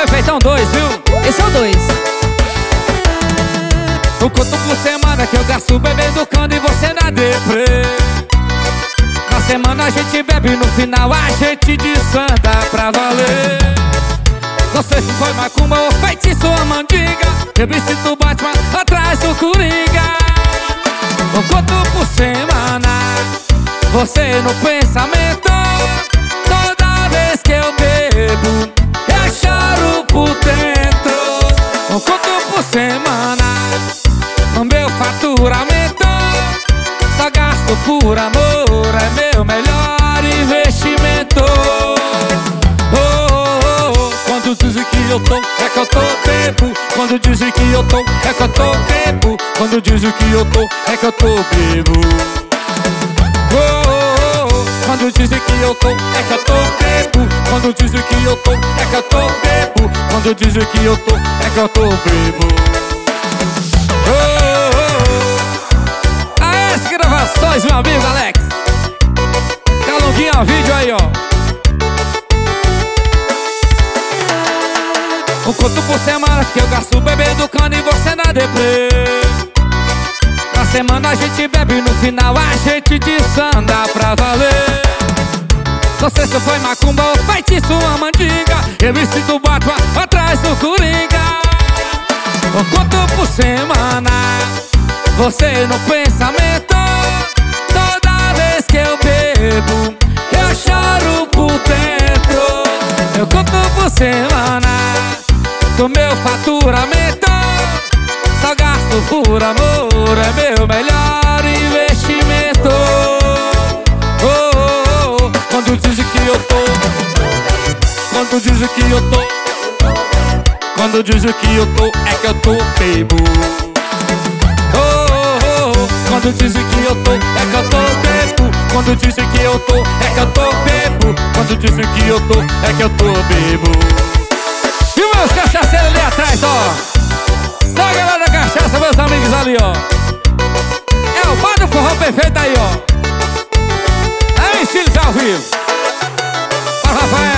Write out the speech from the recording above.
Perfeitão 2, viu? Esse é o 2. Um conto por semana que eu gasto bebendo cano e você na deprê. Na semana a gente bebe, no final a gente desanda pra valer. Não sei se foi macumba ou feitiço ou mandiga, eu me sinto Batman atrás do Coringa. Um conto por semana, você no pensamento. Toda vez que eu bebo, eu choro por dentro. Um conto por semana, o meu faturamento. Só gasto por amor, é meu melhor investimento. Quando dizem que eu tô, é que eu tô bebo. Quando dizem que eu tô, é que eu tô bebo. Quando dizem que eu tô, é que eu tô bebo. Quando dizem que eu tô, é que eu tô bebo. Quando dizem que eu tô, é que eu tô bebo. Quando dizem que eu tô, é que eu tô bebo. As gravações, meu amigo Alex. Calunguinha, vídeo aí, ó. Um conto por semana que eu gasto bebendo cano e você na deprê. Na semana a gente bebe, no final a gente desanda pra valer. Não sei se foi macumba ou feitiço ou mandiga, eu me sinto Batman atrás do Coringa. Um conto por semana, você no pensamento. Toda vez que eu bebo, eu choro por dentro. Eu conto por semana, do meu faturamento. Só gasto por amor, é meu melhor investimento. Quando dizem que eu tô, quando dizem que eu tô, quando dizem que eu tô, é que eu tô bebo. Quando dizem que eu tô, é que eu tô bebo. Quando dizem que eu tô, é que eu tô bebo. Quando dizem que eu tô, é que eu tô bebo. E meus cachaceiros ali atrás, ó. Só a galera da cachaça, meus amigos ali, ó. É o bar do forró perfeito aí, ó. É estilo ao vivo. Para Rafael.